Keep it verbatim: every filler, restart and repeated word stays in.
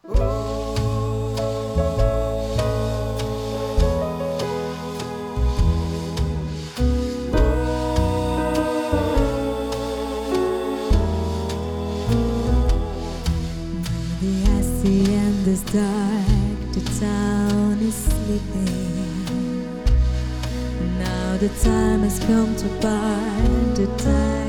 The icy and is dark, the town is sleeping. Now the time has come to part, the time